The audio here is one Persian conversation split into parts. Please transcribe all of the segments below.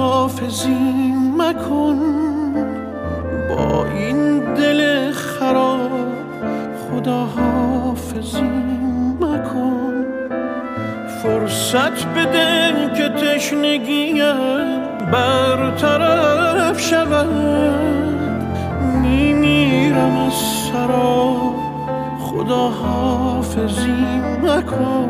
خداحافظی مکن، با این دل خراب خداحافظی مکن. فرصت بده که تشنگیم برطرف شود، میمیرم از سراب خداحافظی مکن،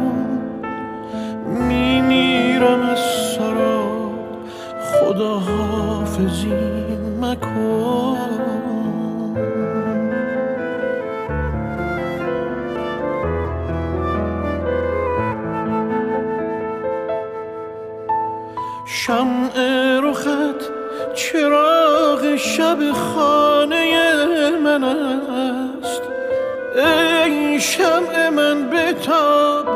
میمیرم از سراب خداحافظی مکن. شمع رخت چراغ شب خانه من است، ای شمع من بتاب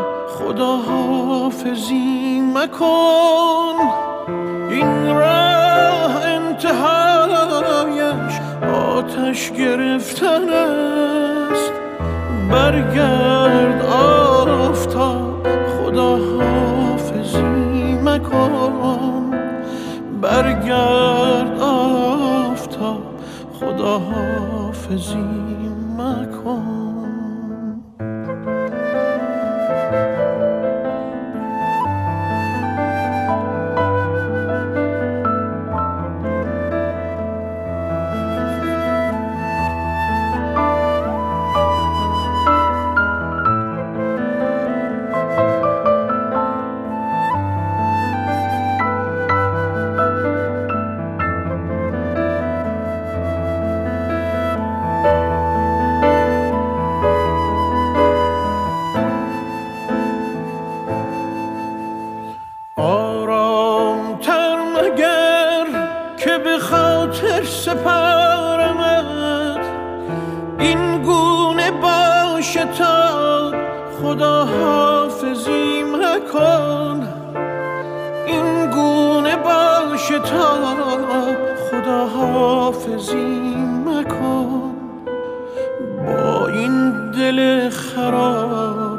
خداحافظی مکن. این راه انتهایش آتش گرفتن است، برگرد آفتاب خداحافظی مکن، برگرد آفتاب خداحافظی مکن. سپارمت این گونه باشه تا خداحافظی مکن، این گونه باشه تا خداحافظی مکن. با این دل خراب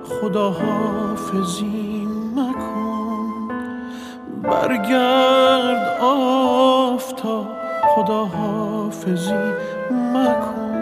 خداحافظی مکن، برگرد آفتاب خداحافظی مکن.